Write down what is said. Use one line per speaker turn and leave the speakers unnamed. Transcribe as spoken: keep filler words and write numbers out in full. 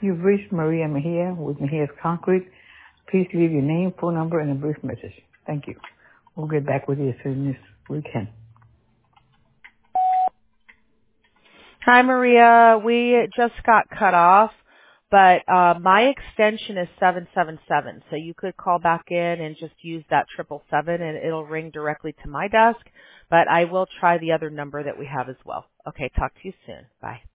You've reached Maria Mejia with Mejia's Concrete. Please leave your name, phone number, and a brief message. Thank you. We'll get back with you as soon as we can.
Hi, Maria. We just got cut off, but uh, my extension is seven seven seven, so you could call back in and just use that triple seven, and it'll ring directly to my desk, but I will try the other number that we have as well. Okay, talk to you soon. Bye.